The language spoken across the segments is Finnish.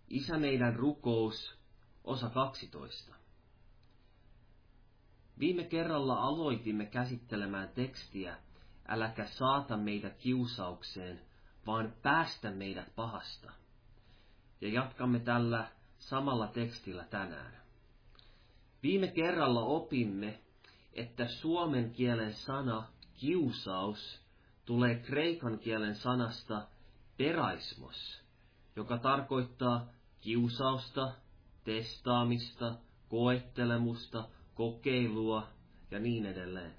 Isä meidän rukous, osa 12. Viime kerralla aloitimme käsittelemään tekstiä, äläkä saata meitä kiusaukseen, vaan päästä meidät pahasta. Ja jatkamme tällä samalla tekstillä tänään. Viime kerralla opimme, että suomen kielen sana kiusaus tulee kreikan kielen sanasta peraismos, joka tarkoittaa kiusausta, testaamista, koettelemusta, kokeilua ja niin edelleen.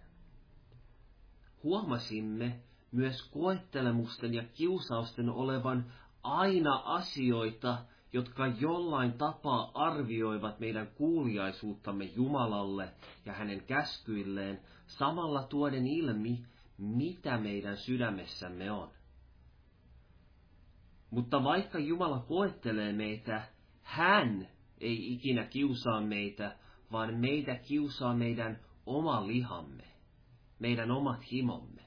Huomasimme myös koettelemusten ja kiusausten olevan aina asioita, jotka jollain tapaa arvioivat meidän kuuliaisuuttamme Jumalalle ja hänen käskyilleen, samalla tuoden ilmi, mitä meidän sydämessämme on. Mutta vaikka Jumala koettelee meitä, hän ei ikinä kiusaa meitä, vaan meitä kiusaa meidän oma lihamme, meidän omat himomme.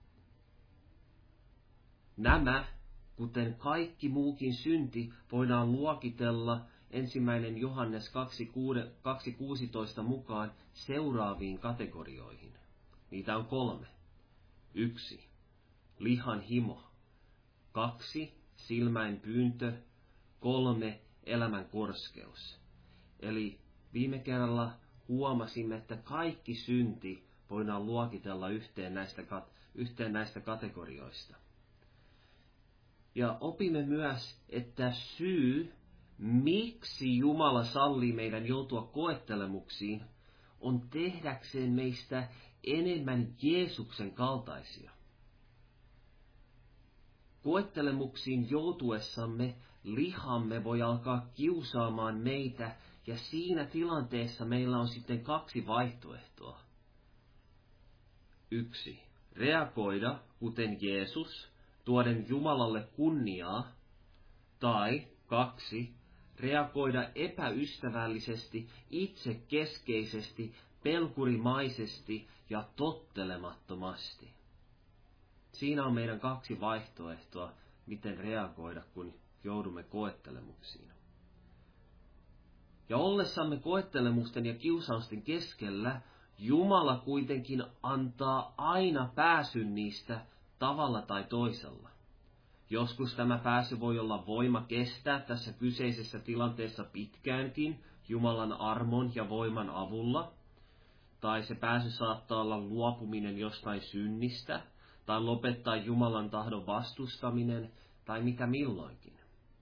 Nämä, kuten kaikki muukin synti, voidaan luokitella 1. Johannes 2.16 mukaan seuraaviin kategorioihin. Niitä on 3. 1. Lihan himo. 2. Silmäin pyyntö. 3. Elämän korskeus. Eli viime kerralla huomasimme, että kaikki synti voidaan luokitella yhteen näistä kategorioista. Ja opimme myös, että syy, miksi Jumala sallii meidän joutua koettelemuksiin, on tehdäkseen meistä enemmän Jeesuksen kaltaisia. Koettelemuksiin joutuessamme lihamme voi alkaa kiusaamaan meitä, ja siinä tilanteessa meillä on sitten 2 vaihtoehtoa. 1. Reagoida kuten Jeesus, tuoden Jumalalle kunniaa, tai 2. Reagoida epäystävällisesti, itsekeskeisesti, pelkurimaisesti ja tottelemattomasti. Siinä on meidän 2 vaihtoehtoa, miten reagoida, kun joudumme koettelemuksiin. Ja ollessamme koettelemusten ja kiusausten keskellä, Jumala kuitenkin antaa aina pääsyn niistä tavalla tai toisella. Joskus tämä pääsy voi olla voima kestää tässä kyseisessä tilanteessa pitkäänkin Jumalan armon ja voiman avulla, tai se pääsy saattaa olla luopuminen jostain synnistä, tai lopettaa Jumalan tahdon vastustaminen, tai mitä milloinkin.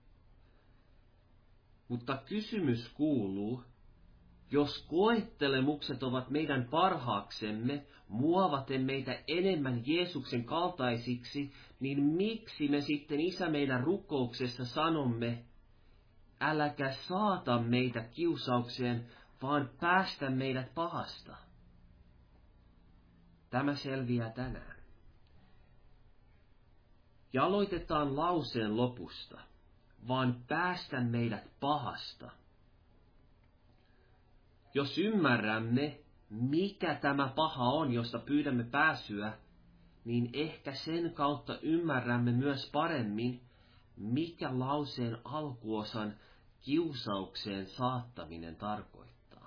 Mutta kysymys kuuluu, jos koettelemukset ovat meidän parhaaksemme, muovaten meitä enemmän Jeesuksen kaltaisiksi, niin miksi me sitten Isä meidän rukouksessa sanomme, äläkä saata meitä kiusaukseen, vaan päästä meidät pahasta? Tämä selviää tänään. Ja aloitetaan lauseen lopusta, vaan päästä meidät pahasta. Jos ymmärrämme, mikä tämä paha on, josta pyydämme pääsyä, niin ehkä sen kautta ymmärrämme myös paremmin, mikä lauseen alkuosan kiusaukseen saattaminen tarkoittaa.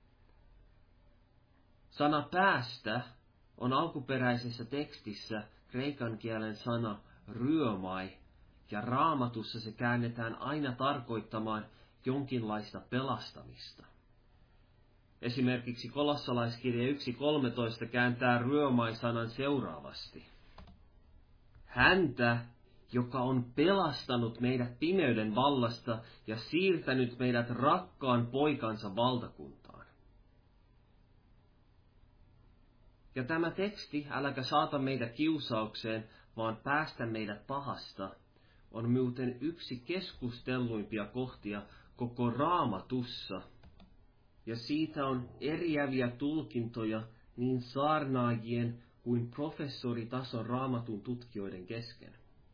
Sana päästä on alkuperäisessä tekstissä kreikan kielen sana ryömai, ja Raamatussa se käännetään aina tarkoittamaan jonkinlaista pelastamista. Esimerkiksi Kolossalaiskirja 1.13 kääntää ryömai-sanan seuraavasti. Häntä, joka on pelastanut meidät pimeyden vallasta ja siirtänyt meidät rakkaan poikansa valtakuntaan. Ja tämä teksti, äläkä saata meitä kiusaukseen, vaan päästä meidät pahasta, on muuten yksi keskustelluimpia kohtia koko Raamatussa. Ja siitä on eriäviä tulkintoja niin saarnaajien kuin professoritason Raamatun tutkijoiden kesken.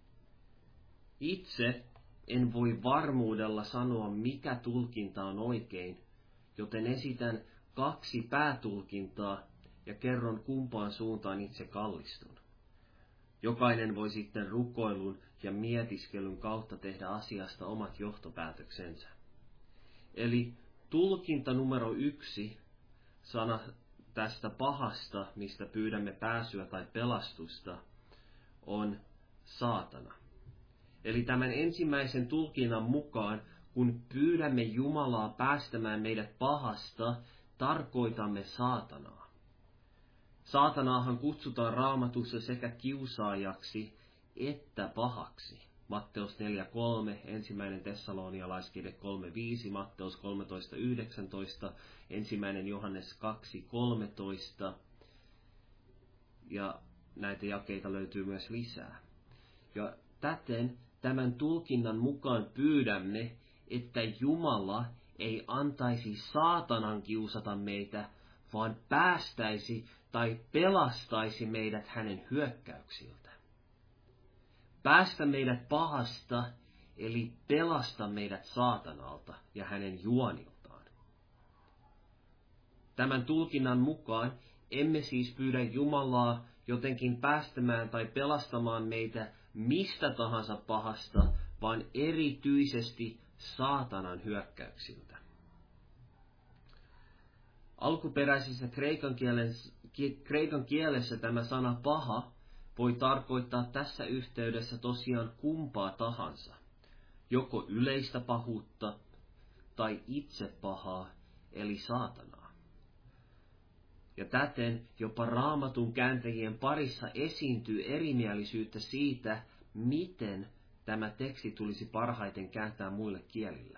Itse en voi varmuudella sanoa, mikä tulkinta on oikein, joten esitän 2 päätulkintaa ja kerron kumpaan suuntaan itse kallistun. Jokainen voi sitten rukoilun ja mietiskelyn kautta tehdä asiasta omat johtopäätöksensä. Eli tulkinta numero 1, sana tästä pahasta, mistä pyydämme pääsyä tai pelastusta, on saatana. Eli tämän ensimmäisen tulkinnan mukaan, kun pyydämme Jumalaa päästämään meidät pahasta, tarkoitamme saatanaa. Saatanaahan kutsutaan Raamatussa sekä kiusaajaksi että pahaksi. Matteus 4.3, 1. Tessalonialaiskirje 3.5, Matteus 13.19, 1. Johannes 2.13, ja näitä jakeita löytyy myös lisää. Ja täten tämän tulkinnan mukaan pyydämme, että Jumala ei antaisi saatanan kiusata meitä, vaan päästäisi tai pelastaisi meidät hänen hyökkäyksiltä. Päästä meidät pahasta, eli pelasta meidät saatanalta ja hänen juoniltaan. Tämän tulkinnan mukaan emme siis pyydä Jumalaa jotenkin päästämään tai pelastamaan meitä mistä tahansa pahasta, vaan erityisesti saatanan hyökkäyksiltä. Alkuperäisessä kreikan kielessä tämä sana paha voi tarkoittaa tässä yhteydessä tosiaan kumpaa tahansa, joko yleistä pahuutta tai itse pahaa, eli saatanaa. Ja täten jopa Raamatun kääntäjien parissa esiintyy erimielisyyttä siitä, miten tämä teksti tulisi parhaiten kääntää muille kielille.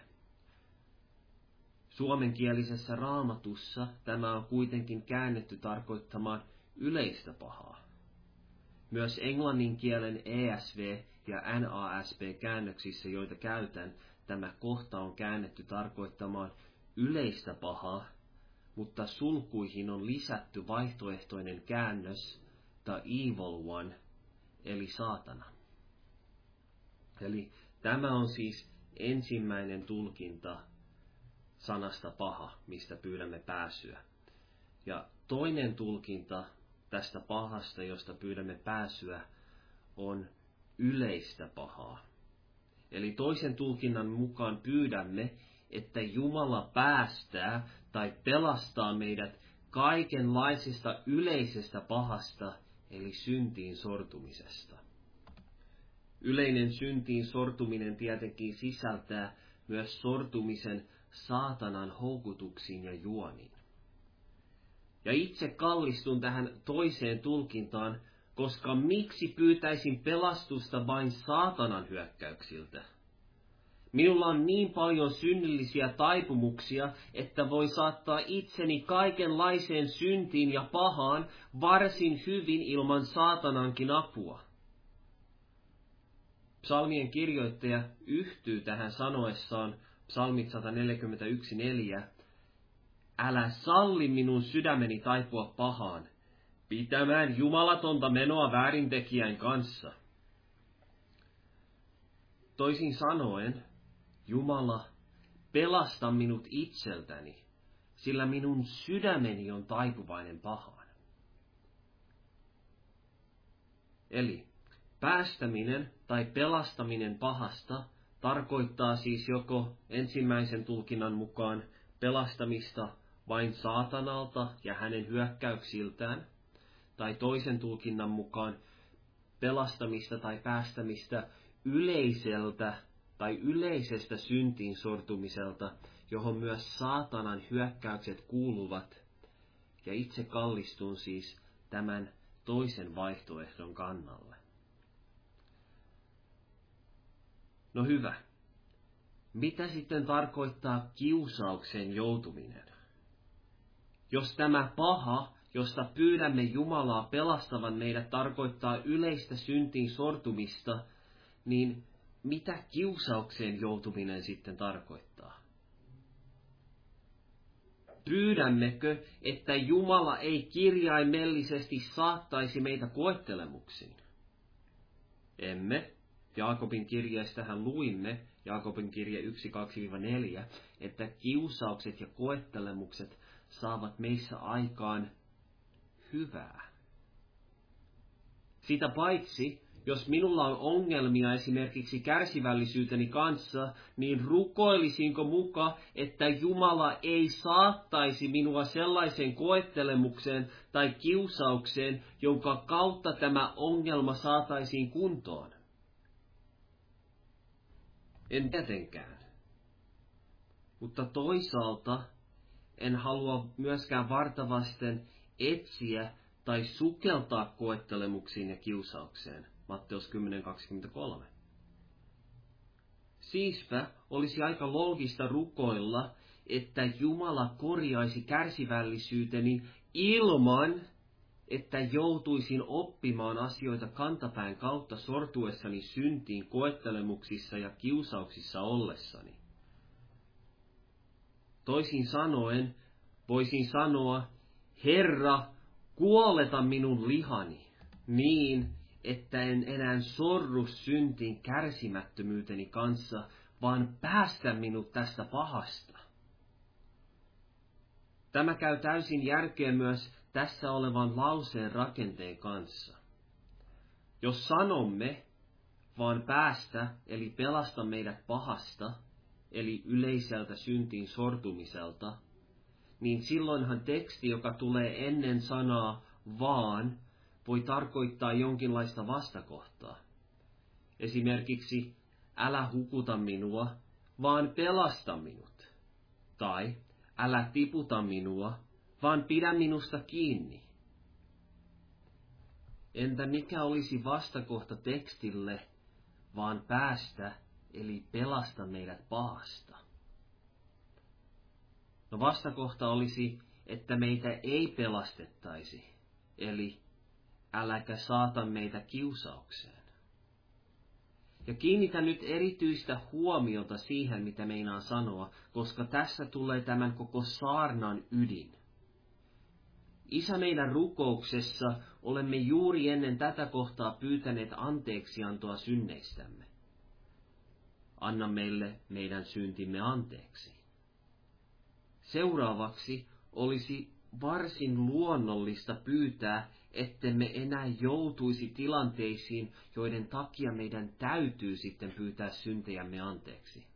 Suomenkielisessä Raamatussa tämä on kuitenkin käännetty tarkoittamaan yleistä pahaa. Myös englannin kielen ESV ja NASB-käännöksissä, joita käytän, tämä kohta on käännetty tarkoittamaan yleistä pahaa, mutta sulkuihin on lisätty vaihtoehtoinen käännös the evil one, eli saatana. Eli tämä on siis ensimmäinen tulkinta sanasta paha, mistä pyydämme pääsyä. Ja toinen tulkinta tästä pahasta, josta pyydämme pääsyä, on yleistä pahaa. Eli toisen tulkinnan mukaan pyydämme, että Jumala päästää tai pelastaa meidät kaikenlaisesta yleisestä pahasta, eli syntiin sortumisesta. Yleinen syntiin sortuminen tietenkin sisältää myös sortumisen saatanan houkutuksiin ja juoniin. Ja itse kallistun tähän toiseen tulkintaan, koska miksi pyytäisin pelastusta vain saatanan hyökkäyksiltä? Minulla on niin paljon synnillisiä taipumuksia, että voi saattaa itseni kaikenlaiseen syntiin ja pahaan varsin hyvin ilman saatanankin apua. Psalmien kirjoittaja yhtyy tähän sanoessaan, psalmit 141:4, älä salli minun sydämeni taipua pahaan, pitämään jumalatonta menoa väärintekijän kanssa. Toisin sanoen, Jumala, pelasta minut itseltäni, sillä minun sydämeni on taipuvainen pahaan. Eli päästäminen tai pelastaminen pahasta tarkoittaa siis joko ensimmäisen tulkinnan mukaan pelastamista vain saatanalta ja hänen hyökkäyksiltään, tai toisen tulkinnan mukaan pelastamista tai päästämistä yleiseltä tai yleisestä syntiin sortumiselta, johon myös saatanan hyökkäykset kuuluvat, ja itse kallistun siis tämän toisen vaihtoehdon kannalle. No hyvä. Mitä sitten tarkoittaa kiusaukseen joutuminen? Jos tämä paha, josta pyydämme Jumalaa pelastavan meidät, tarkoittaa yleistä syntiin sortumista, niin mitä kiusaukseen joutuminen sitten tarkoittaa? Pyydämmekö, että Jumala ei kirjaimellisesti saattaisi meitä koettelemuksiin? Emme. Jaakobin kirjeestähän luimme, Jaakobin kirje 1:2-4, että kiusaukset ja koettelemukset saavat meissä aikaan hyvää. Sitä paitsi jos minulla on ongelmia esimerkiksi kärsivällisyyteni kanssa, niin rukoilisinko muka, että Jumala ei saattaisi minua sellaiseen koettelemukseen tai kiusaukseen, jonka kautta tämä ongelma saataisiin kuntoon? En tietenkään. Mutta toisaalta en halua myöskään vartavasten etsiä tai sukeltaa koettelemuksiin ja kiusaukseen. Matteus 10.23. Siispä olisi aika loogista rukoilla, että Jumala korjaisi kärsivällisyyteni ilman, että joutuisin oppimaan asioita kantapään kautta sortuessani syntiin koettelemuksissa ja kiusauksissa ollessani. Toisin sanoen voisin sanoa, Herra, kuoleta minun lihani niin, että en enää sorru syntiin kärsimättömyyteni kanssa, vaan päästä minut tästä pahasta. Tämä käy täysin järkeen myös tässä olevan lauseen rakenteen kanssa. Jos sanomme, vaan päästä, eli pelasta meidät pahasta, eli yleiseltä syntiin sortumiselta, niin silloinhan teksti, joka tulee ennen sanaa vaan, voi tarkoittaa jonkinlaista vastakohtaa. Esimerkiksi, älä hukuta minua, vaan pelasta minut. Tai, älä tiputa minua, vaan pidä minusta kiinni. Entä mikä olisi vastakohta tekstille, vaan päästä, eli pelasta meidät pahasta? No vastakohta olisi, että meitä ei pelastettaisi, eli äläkä saata meitä kiusaukseen. Ja kiinnitä nyt erityistä huomiota siihen, mitä meinaan sanoa, koska tässä tulee tämän koko saarnan ydin. Isä, meidän rukouksessa olemme juuri ennen tätä kohtaa pyytäneet anteeksiantoa synneistämme. Anna meille meidän syntimme anteeksi. Seuraavaksi olisi varsin luonnollista pyytää, ettemme enää joutuisi tilanteisiin, joiden takia meidän täytyy sitten pyytää syntejämme anteeksi.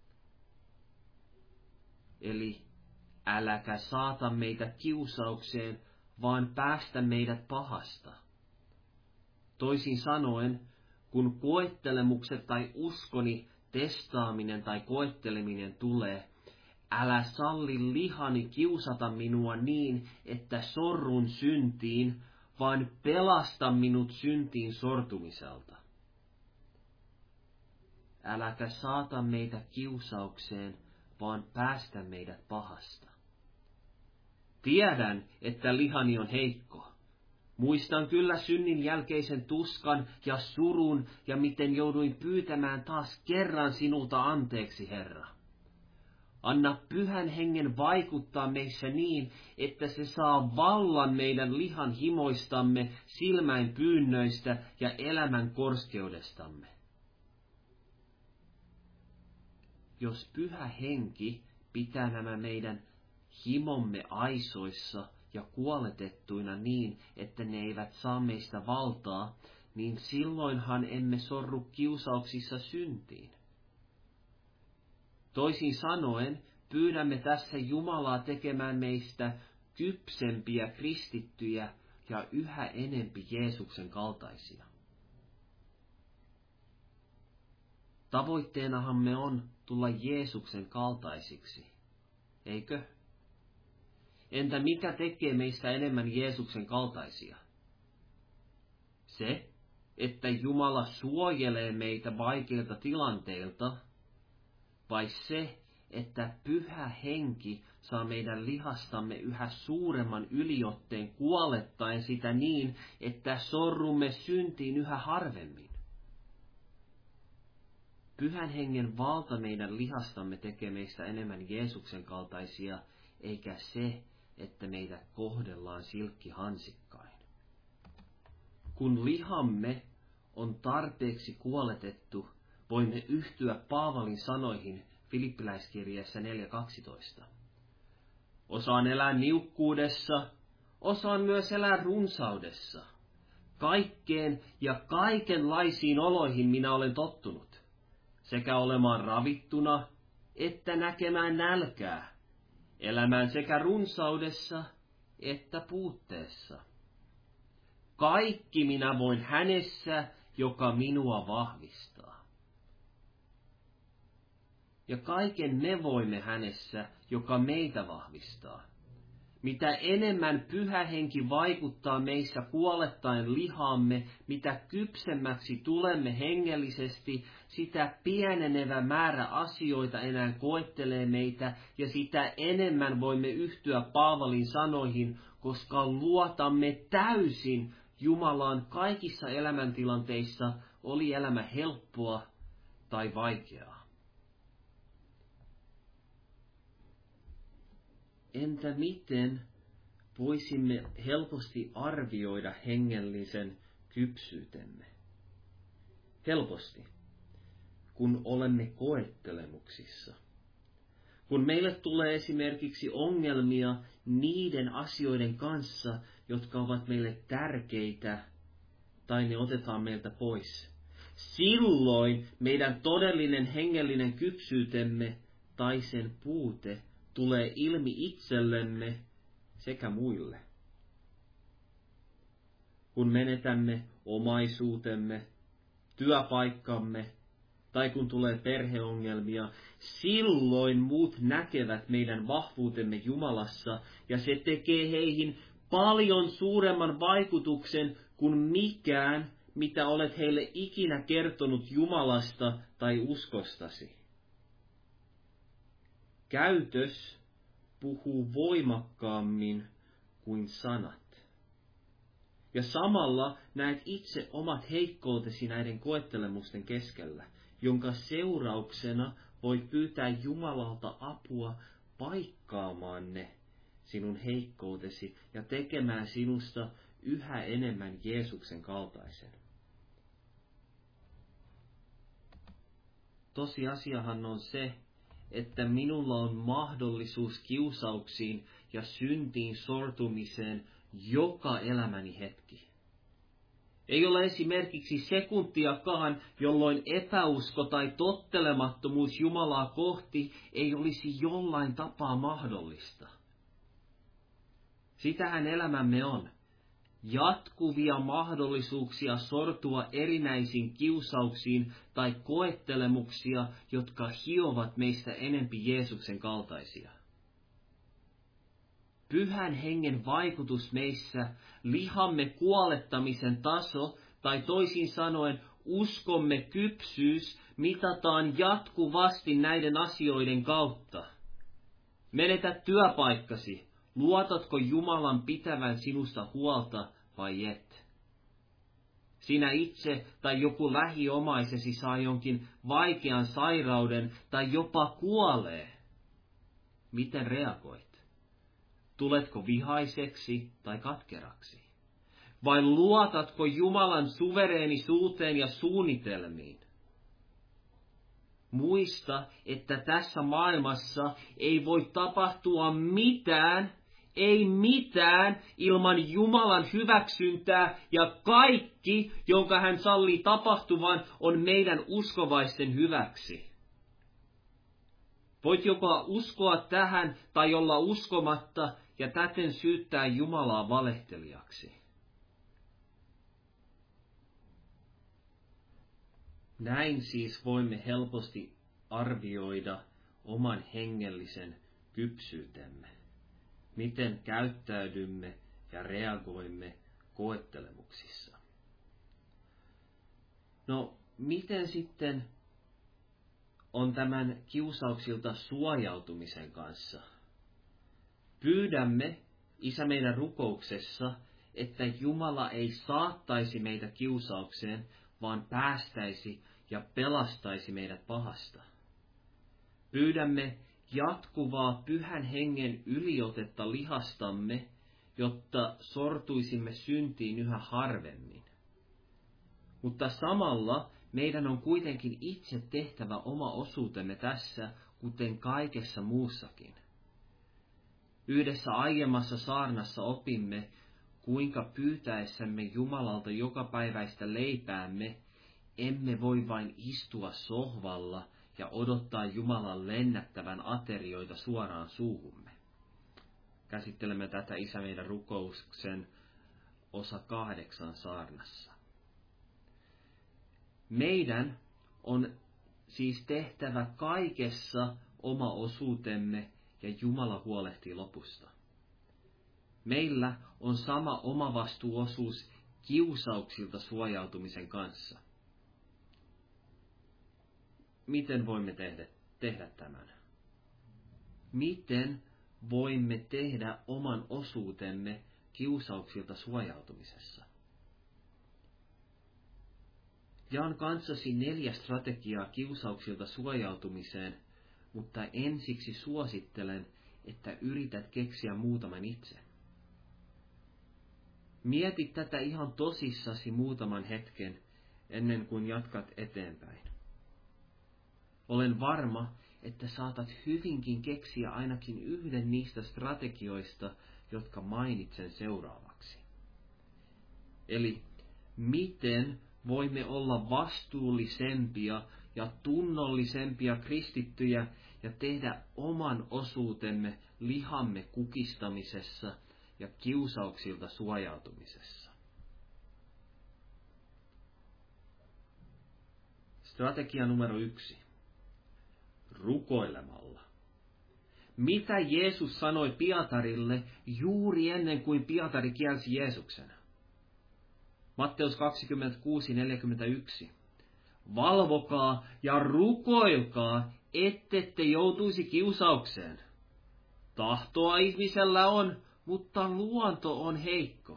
Eli äläkä saata meitä kiusaukseen, vaan päästä meidät pahasta. Toisin sanoen, kun koettelemukset tai uskoni testaaminen tai koetteleminen tulee, älä salli lihani kiusata minua niin, että sorrun syntiin, vaan pelasta minut syntiin sortumiselta. Äläkä saata meitä kiusaukseen, vaan päästä meidät pahasta. Tiedän, että lihani on heikko. Muistan kyllä synnin jälkeisen tuskan ja surun ja miten jouduin pyytämään taas kerran sinulta anteeksi, Herra. Anna Pyhän Hengen vaikuttaa meissä niin, että se saa vallan meidän lihan himoistamme, silmäin pyynnöistä ja elämän korskeudestamme. Jos Pyhä Henki pitää nämä meidän himomme aisoissa ja kuoletettuina niin, että ne eivät saa meistä valtaa, niin silloinhan emme sorru kiusauksissa syntiin. Toisin sanoen, pyydämme tässä Jumalaa tekemään meistä kypsempiä kristittyjä ja yhä enempi Jeesuksen kaltaisia. Tavoitteenahan on tulla Jeesuksen kaltaisiksi, eikö? Entä mikä tekee meistä enemmän Jeesuksen kaltaisia? Se, että Jumala suojelee meitä vaikeilta tilanteilta, vai se, että Pyhä Henki saa meidän lihastamme yhä suuremman yliotteen kuolettaen sitä niin, että sorrumme syntiin yhä harvemmin? Pyhän Hengen valta meidän lihastamme tekee meistä enemmän Jeesuksen kaltaisia, eikä se, että meitä kohdellaan silkkihansikkain. Kun lihamme on tarpeeksi kuoletettu, voimme yhtyä Paavalin sanoihin Filippiläiskirjeessä 4.12. Osaan elää niukkuudessa, osaan myös elää runsaudessa. kaikkeen ja kaikenlaisiin oloihin minä olen tottunut, sekä olemaan ravittuna että näkemään nälkää, elämään sekä runsaudessa että puutteessa. Kaikki minä voin hänessä, joka minua vahvistaa. Ja kaiken me voimme hänessä, joka meitä vahvistaa. Mitä enemmän Pyhä Henki vaikuttaa meissä kuolettaen lihaamme, mitä kypsemmäksi tulemme hengellisesti, sitä pienenevä määrä asioita enää koettelee meitä, ja sitä enemmän voimme yhtyä Paavalin sanoihin, koska luotamme täysin Jumalaan kaikissa elämäntilanteissa, oli elämä helppoa tai vaikeaa. Entä miten voisimme helposti arvioida hengellisen kypsyytemme? Helposti, kun olemme koettelemuksissa. Kun meille tulee esimerkiksi ongelmia niiden asioiden kanssa, jotka ovat meille tärkeitä, tai ne otetaan meiltä pois. Silloin meidän todellinen hengellinen kypsyytemme tai sen puute tulee ilmi itsellemme sekä muille. Kun menetämme omaisuutemme, työpaikkamme, tai kun tulee perheongelmia, silloin muut näkevät meidän vahvuutemme Jumalassa, ja se tekee heihin paljon suuremman vaikutuksen kuin mikään, mitä olet heille ikinä kertonut Jumalasta tai uskostasi. Käytös puhuu voimakkaammin kuin sanat. Ja samalla näet itse omat heikkoutesi näiden koettelemusten keskellä, jonka seurauksena voit pyytää Jumalalta apua paikkaamaan ne sinun heikkoutesi ja tekemään sinusta yhä enemmän Jeesuksen kaltaisen. Tosiasiahan on se, että minulla on mahdollisuus kiusauksiin ja syntiin sortumiseen joka elämäni hetki. Ei ole esimerkiksi sekuntiakaan, jolloin epäusko tai tottelemattomuus Jumalaa kohti ei olisi jollain tapaa mahdollista. Sitähän elämämme on. Jatkuvia mahdollisuuksia sortua erinäisiin kiusauksiin tai koettelemuksia, jotka hiovat meistä enempi Jeesuksen kaltaisia. Pyhän Hengen vaikutus meissä, lihamme kuolettamisen taso, tai toisin sanoen uskomme kypsyys, mitataan jatkuvasti näiden asioiden kautta. Menetät työpaikkasi, luotatko Jumalan pitävän sinusta huolta vai et? Sinä itse tai joku lähiomaisesi saa jonkin vaikean sairauden tai jopa kuolee. Miten reagoit? Tuletko vihaiseksi tai katkeraksi? Vai luotatko Jumalan suvereenisuuteen ja suunnitelmiin? Muista, että tässä maailmassa ei voi tapahtua mitään, ei mitään ilman Jumalan hyväksyntää, ja kaikki, jonka hän sallii tapahtuvan, on meidän uskovaisten hyväksi. Voit joko uskoa tähän tai olla uskomatta ja täten syyttää Jumalaa valehtelijaksi. Näin siis voimme helposti arvioida oman hengellisen kypsyytemme, miten käyttäydymme ja reagoimme koettelemuksissa. No, miten sitten on tämän kiusauksilta suojautumisen kanssa? Pyydämme, Isä, meidän rukouksessa, että Jumala ei saattaisi meitä kiusaukseen, vaan päästäisi ja pelastaisi meidät pahasta. Pyydämme jatkuvaa Pyhän Hengen yliotetta lihastamme, jotta sortuisimme syntiin yhä harvemmin. Mutta samalla meidän on kuitenkin itse tehtävä oma osuutemme tässä, kuten kaikessa muussakin. Yhdessä aiemmassa saarnassa opimme, kuinka pyytäessämme Jumalalta jokapäiväistä leipäämme, emme voi vain istua sohvalla ja odottaa Jumalan lennättävän aterioita suoraan suuhumme. Käsittelemme tätä Isä meidän rukouksen osa 8 saarnassa. Meidän on siis tehtävä kaikessa oma osuutemme ja Jumala huolehtii lopusta. Meillä on sama omavastuuosuus kiusauksilta suojautumisen kanssa. Miten voimme tehdä tämän? Miten voimme tehdä oman osuutemme kiusauksilta suojautumisessa? Jaan kanssasi 4 strategiaa kiusauksilta suojautumiseen, mutta ensiksi suosittelen, että yrität keksiä muutaman itse. Mieti tätä ihan tosissasi muutaman hetken ennen kuin jatkat eteenpäin. Olen varma, että saatat hyvinkin keksiä ainakin yhden niistä strategioista, jotka mainitsen seuraavaksi. Eli miten voimme olla vastuullisempia ja tunnollisempia kristittyjä ja tehdä oman osuutemme lihamme kukistamisessa ja kiusauksilta suojautumisessa. Strategia numero 1. Rukoilemalla. Mitä Jeesus sanoi Pietarille juuri ennen kuin Pietari kielsi Jeesuksen? Matteus 26:41. Valvokaa ja rukoilkaa, ettette joutuisi kiusaukseen. Tahtoa ihmisellä on, mutta luonto on heikko.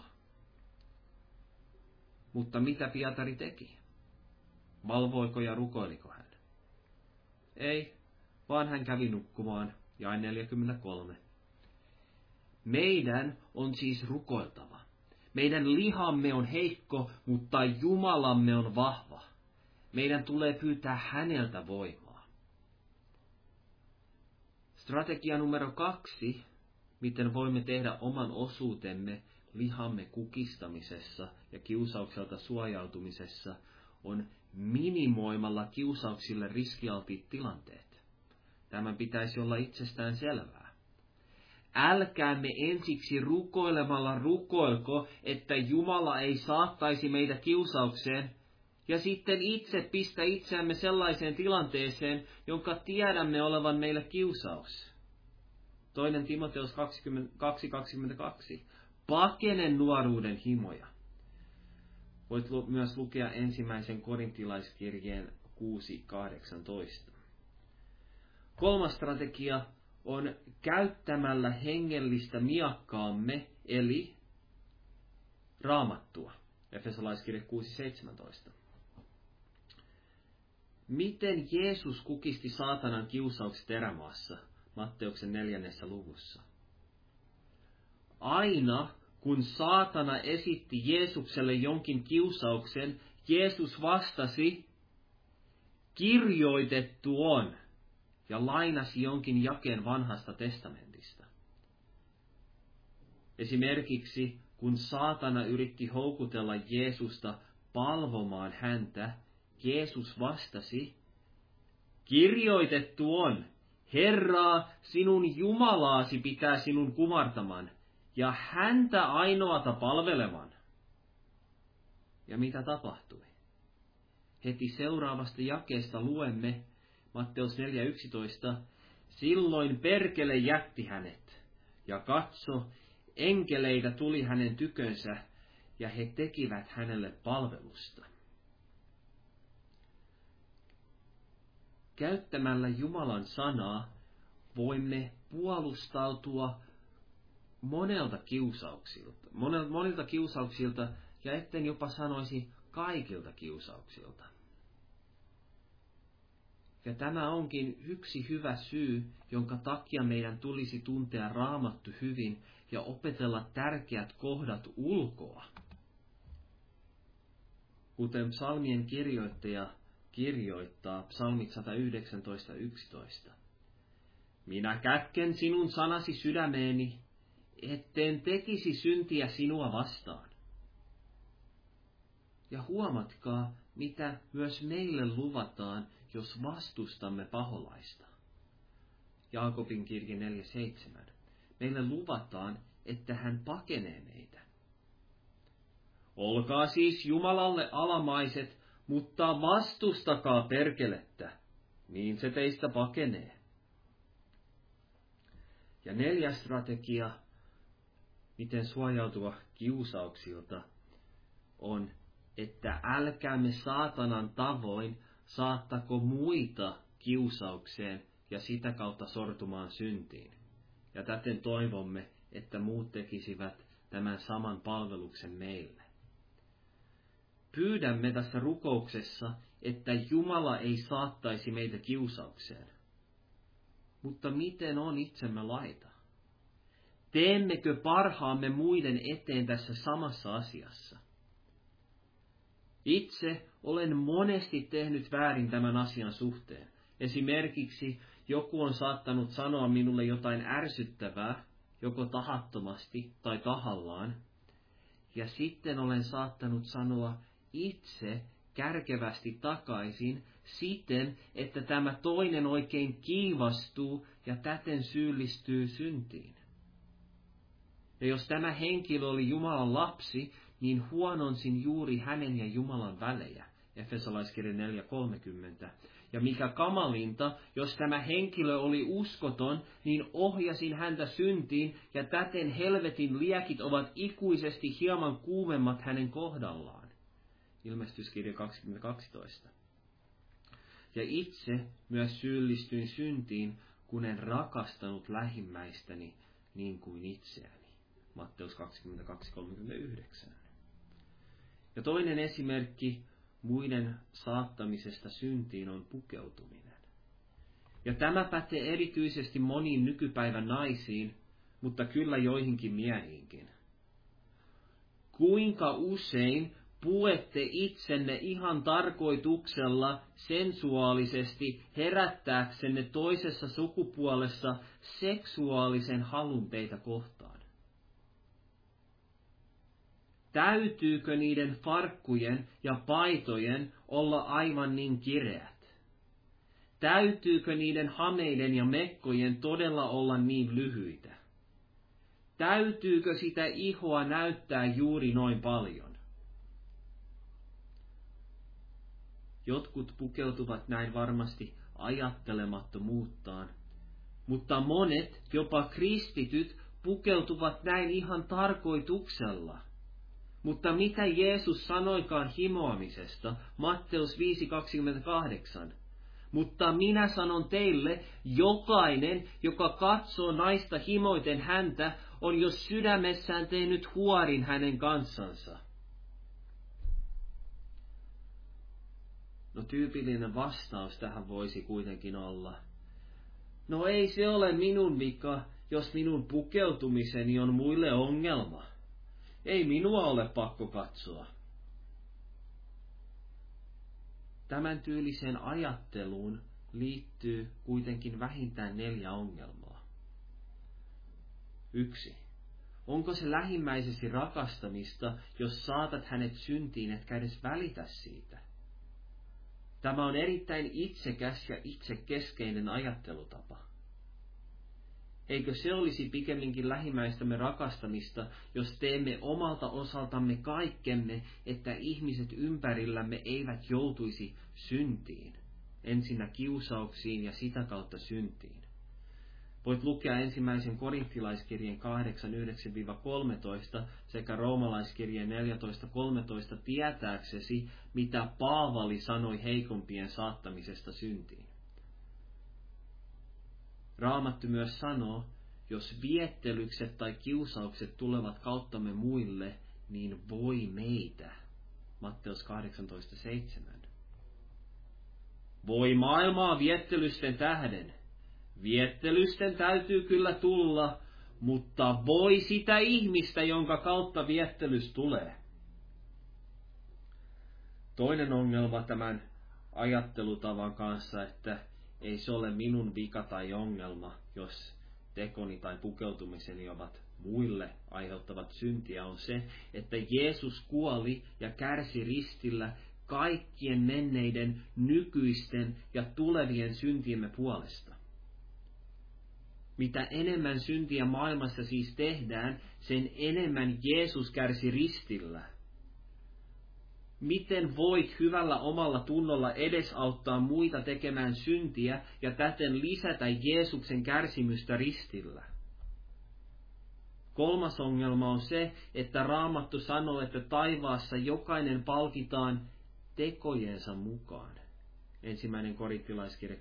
Mutta mitä Pietari teki? Valvoiko ja rukoiliko hän? Ei, vaan hän kävi nukkumaan, jae 43. Meidän on siis rukoiltava. Meidän lihamme on heikko, mutta Jumalamme on vahva. Meidän tulee pyytää häneltä voimaa. Strategia numero 2, miten voimme tehdä oman osuutemme lihamme kukistamisessa ja kiusaukselta suojautumisessa, on minimoimalla kiusauksille riskialtiit tilanteet. Tämän pitäisi olla itsestään selvää. Älkäämme ensiksi rukoilemalla rukoilko, että Jumala ei saattaisi meitä kiusaukseen, ja sitten itse pistä itseämme sellaiseen tilanteeseen, jonka tiedämme olevan meille kiusaus. 2. Timoteus 2:22. Pakene nuoruuden himoja. Voit myös lukea 1. Korintilaiskirjeen 6:18. 3. strategia on käyttämällä hengellistä miakkaamme, eli Raamattua. Efesolaiskirje 6:17. Miten Jeesus kukisti saatanan kiusaukset erämaassa? Matteuksen 4. luvussa. Aina kun saatana esitti Jeesukselle jonkin kiusauksen, Jeesus vastasi, kirjoitettu on, ja lainasi jonkin jakeen vanhasta testamentista. Esimerkiksi kun saatana yritti houkutella Jeesusta palvomaan häntä, Jeesus vastasi, kirjoitettu on, Herraa, sinun Jumalaasi pitää sinun kumartaman, ja häntä ainoata palvelevan. Ja mitä tapahtui? Heti seuraavasta jakeesta luemme, Matteus 4:11, silloin perkele jätti hänet, ja katso, enkeleitä tuli hänen tykönsä, ja he tekivät hänelle palvelusta. Käyttämällä Jumalan sanaa voimme puolustautua monilta kiusauksilta, ja etten jopa sanoisi kaikilta kiusauksilta. Ja tämä onkin yksi hyvä syy, jonka takia meidän tulisi tuntea Raamattu hyvin ja opetella tärkeät kohdat ulkoa. Kuten psalmien kirjoittaja kirjoittaa psalmit 119:11. Minä kätken sinun sanasi sydämeeni, etten tekisi syntiä sinua vastaan. Ja huomatkaa, mitä myös meille luvataan, jos vastustamme paholaista. Jaakobin kirje 4.7. Meille luvataan, että hän pakenee meitä. Olkaa siis Jumalalle alamaiset, mutta vastustakaa perkelettä, niin se teistä pakenee. Ja 4. strategia, miten suojautua kiusauksilta, on, että älkäämme saatanan tavoin saattako muita kiusaukseen ja sitä kautta sortumaan syntiin. Ja täten toivomme, että muut tekisivät tämän saman palveluksen meille. Pyydämme tässä rukouksessa, että Jumala ei saattaisi meitä kiusaukseen. Mutta miten on itsemme laita? Teemmekö parhaamme muiden eteen tässä samassa asiassa? Itse olen monesti tehnyt väärin tämän asian suhteen. Esimerkiksi joku on saattanut sanoa minulle jotain ärsyttävää, joko tahattomasti tai tahallaan, ja sitten olen saattanut sanoa itse kärkevästi takaisin siten, että tämä toinen oikein kiivastuu ja täten syyllistyy syntiin. Ja jos tämä henkilö oli Jumalan lapsi, niin huononsin juuri hänen ja Jumalan välejä. Efesolaiskirja 4.30. Ja mikä kamalinta, jos tämä henkilö oli uskoton, niin ohjasin häntä syntiin, ja täten helvetin liekit ovat ikuisesti hieman kuumemmat hänen kohdallaan. Ilmestyskirja 20.12. Ja itse myös syyllistyin syntiin, kun en rakastanut lähimmäistäni niin kuin itseäni. Matteus 22.39. Ja toinen esimerkki muiden saattamisesta syntiin on pukeutuminen. Ja tämä pätee erityisesti moniin nykypäivän naisiin, mutta kyllä joihinkin miehiinkin. Kuinka usein puette itsenne ihan tarkoituksella sensuaalisesti herättääksenne toisessa sukupuolessa seksuaalisen halun teitä kohtaan? Täytyykö niiden farkkujen ja paitojen olla aivan niin kireät? Täytyykö niiden hameiden ja mekkojen todella olla niin lyhyitä? Täytyykö sitä ihoa näyttää juuri noin paljon? Jotkut pukeutuvat näin varmasti ajattelemattomuuttaan, mutta monet, jopa kristityt, pukeutuvat näin ihan tarkoituksella. Mutta mitä Jeesus sanoikaan himoamisesta? Matteus 5.28. Mutta minä sanon teille, jokainen, joka katsoo naista himoiten häntä, on jo sydämessään tehnyt huorin hänen kanssansa. No tyypillinen vastaus tähän voisi kuitenkin olla: no ei se ole minun vika, jos minun pukeutumiseni on muille ongelma. Ei minua ole pakko katsoa. Tämän tyyliseen ajatteluun liittyy kuitenkin vähintään 4 ongelmaa. 1. Onko se lähimmäisesi rakastamista, jos saatat hänet syntiin, etkä edes välitä siitä? Tämä on erittäin itsekäs ja itsekeskeinen ajattelutapa. Eikö se olisi pikemminkin lähimmäistämme rakastamista, jos teemme omalta osaltamme kaikkemme, että ihmiset ympärillämme eivät joutuisi syntiin, ensinnä kiusauksiin ja sitä kautta syntiin? Voit lukea 1. Korinttilaiskirjeen 8.9-13 sekä Roomalaiskirjeen 14.13 tietääksesi, mitä Paavali sanoi heikompien saattamisesta syntiin. Raamattu myös sanoo, jos viettelykset tai kiusaukset tulevat kauttamme muille, niin voi meitä. Matteus 18.7. Voi maailmaa viettelysten tähden. Viettelysten täytyy kyllä tulla, mutta voi sitä ihmistä, jonka kautta viettelys tulee. Toinen ongelma tämän ajattelutavan kanssa, että ei se ole minun vika tai ongelma, jos tekoni tai pukeutumiseni ovat muille aiheuttavat syntiä, on se, että Jeesus kuoli ja kärsi ristillä kaikkien menneiden, nykyisten ja tulevien syntiemme puolesta. Mitä enemmän syntiä maailmassa siis tehdään, sen enemmän Jeesus kärsi ristillä. Miten voit hyvällä omalla tunnolla edesauttaa muita tekemään syntiä ja täten lisätä Jeesuksen kärsimystä ristillä? Kolmas ongelma on se, että Raamattu sanoo, että taivaassa jokainen palkitaan tekojensa mukaan. 1. Korinttilaiskirje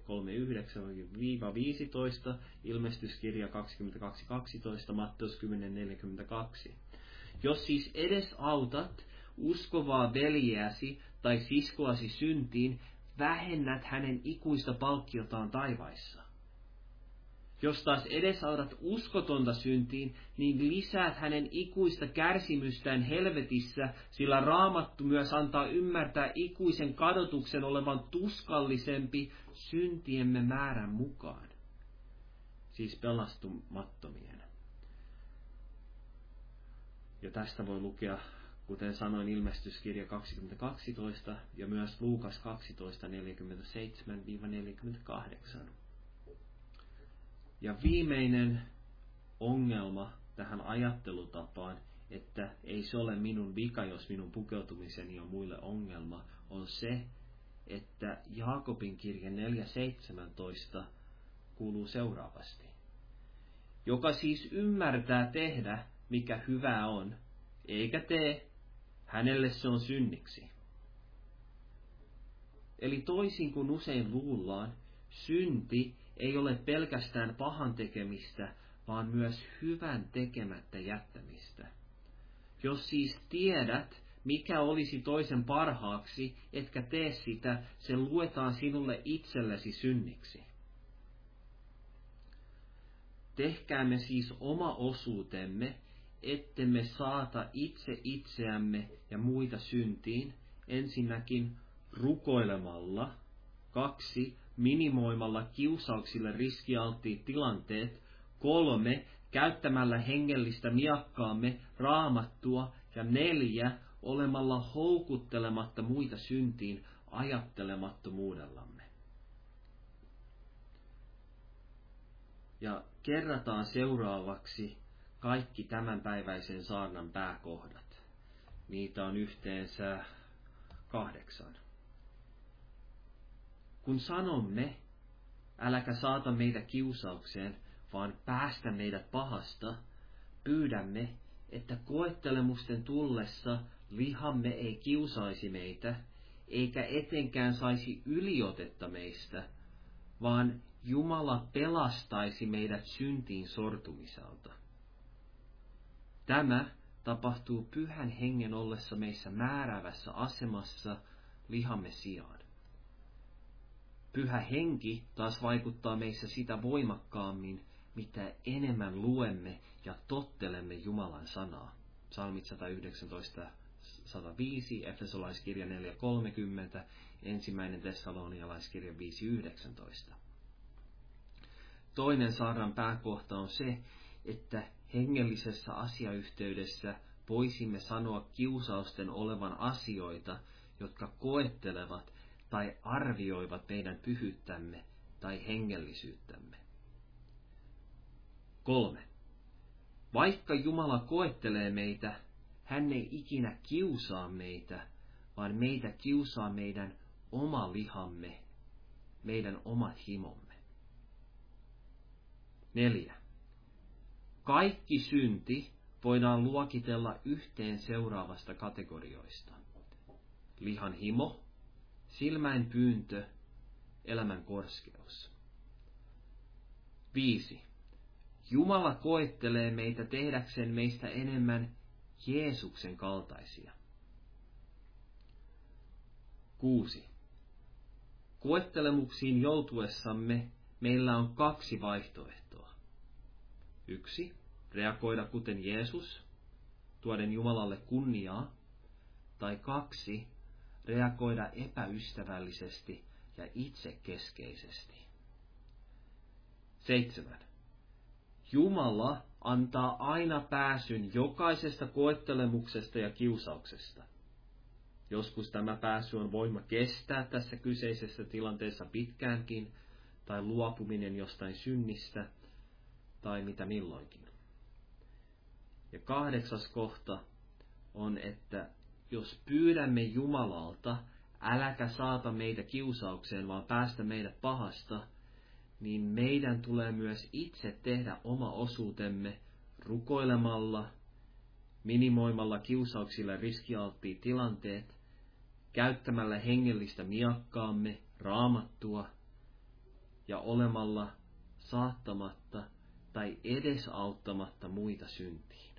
3:9-15, Ilmestyskirja 22:12, Matteus 10:42. Jos siis edesautat uskovaa veljeäsi tai siskoasi syntiin, vähennät hänen ikuista palkkiotaan taivaissa. Jos taas edesautat uskotonta syntiin, niin lisäät hänen ikuista kärsimystään helvetissä, sillä Raamattu myös antaa ymmärtää ikuisen kadotuksen olevan tuskallisempi syntiemme määrän mukaan. Siis pelastumattomien. Ja tästä voi lukea, kuten sanoin, Ilmestyskirja 20:12 ja myös Luukas 12:47-48. Ja viimeinen ongelma tähän ajattelutapaan, että ei se ole minun vika, jos minun pukeutumiseni on muille ongelma, on se, että Jaakobin kirje 4:17 kuuluu seuraavasti. Joka siis ymmärtää tehdä, mikä hyvää on, eikä tee, hänelle se on synniksi. Eli toisin kuin usein luullaan, synti ei ole pelkästään pahan tekemistä, vaan myös hyvän tekemättä jättämistä. Jos siis tiedät, mikä olisi toisen parhaaksi, etkä tee sitä, se luetaan sinulle itsellesi synniksi. Tehkäämme siis oma osuutemme, ettemme saata itse itseämme ja muita syntiin, ensinnäkin rukoilemalla, 2. minimoimalla kiusauksille riskialttiit tilanteet, 3. käyttämällä hengellistä miakkaamme, Raamattua, ja 4. olemalla houkuttelematta muita syntiin ajattelemattomuudellamme. Ja kerrataan seuraavaksi kaikki tämänpäiväisen saarnan pääkohdat. Niitä on yhteensä 8. Kun sanomme, äläkä saata meitä kiusaukseen, vaan päästä meidät pahasta, pyydämme, että koettelemusten tullessa lihamme ei kiusaisi meitä, eikä etenkään saisi yliotetta meistä, vaan Jumala pelastaisi meidät syntiin sortumiselta. Tämä tapahtuu Pyhän Hengen ollessa meissä määräävässä asemassa lihamme sijaan. Pyhä Henki taas vaikuttaa meissä sitä voimakkaammin, mitä enemmän luemme ja tottelemme Jumalan sanaa. Psalmit 119:105, Efesolaiskirja 4:30, 1. Tessalonialaiskirja 5:19. Toinen saarnan pääkohta on se, että hengellisessä asiayhteydessä voisimme sanoa kiusausten olevan asioita, jotka koettelevat tai arvioivat meidän pyhyyttämme tai hengellisyyttämme. 3. Vaikka Jumala koettelee meitä, hän ei ikinä kiusaa meitä, vaan meitä kiusaa meidän oma lihamme, meidän omat himomme. 4. Kaikki synti voidaan luokitella yhteen seuraavasta kategorioista. Lihan himo, silmäin pyyntö, elämän korskeus. 5. Jumala koettelee meitä tehdäkseen meistä enemmän Jeesuksen kaltaisia. 6. Koettelemuksiin joutuessamme meillä on 2 vaihtoehtoa. 1. Reagoida kuten Jeesus, tuoden Jumalalle kunniaa, tai 2. Reagoida epäystävällisesti ja itsekeskeisesti. 7. Jumala antaa aina pääsyn jokaisesta koettelemuksesta ja kiusauksesta. Joskus tämä pääsy on voima kestää tässä kyseisessä tilanteessa pitkäänkin, tai luopuminen jostain synnistä, tai mitä milloinkin. Ja 8. kohta on, että jos pyydämme Jumalalta, äläkä saata meitä kiusaukseen, vaan päästä meidät pahasta, niin meidän tulee myös itse tehdä oma osuutemme rukoilemalla, minimoimalla kiusauksille riskialttiit tilanteet, käyttämällä hengellistä miakkaamme, raamattua, ja olemalla saattamatta tai edesauttamatta muita syntiin.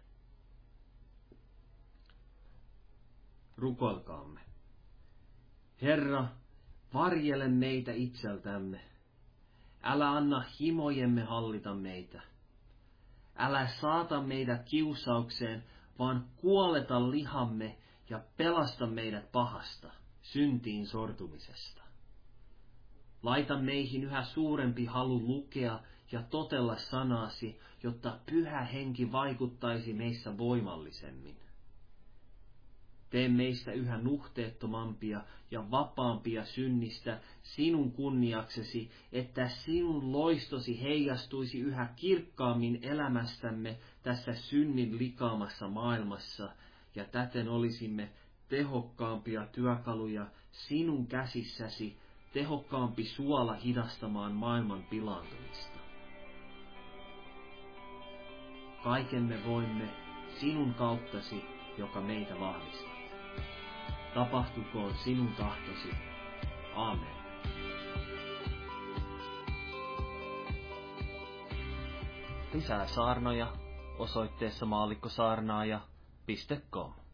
Rukoilkaamme. Herra, varjele meitä itseltämme. Älä anna himojemme hallita meitä. Älä saata meidät kiusaukseen, vaan kuoleta lihamme ja pelasta meidät pahasta, syntiin sortumisesta. Laita meihin yhä suurempi halu lukea ja totella sanasi, jotta Pyhä Henki vaikuttaisi meissä voimallisemmin. Tee meistä yhä nuhteettomampia ja vapaampia synnistä sinun kunniaksesi, että sinun loistosi heijastuisi yhä kirkkaammin elämästämme tässä synnin likaamassa maailmassa, ja täten olisimme tehokkaampia työkaluja sinun käsissäsi, tehokkaampi suola hidastamaan maailman pilaantumista. Kaiken me voimme sinun kauttasi, joka meitä vahvistaa. Tapahtukoon sinun tahtosi. Aamen. Lisää saarnoja osoitteessa maallikkosaarnaaja.com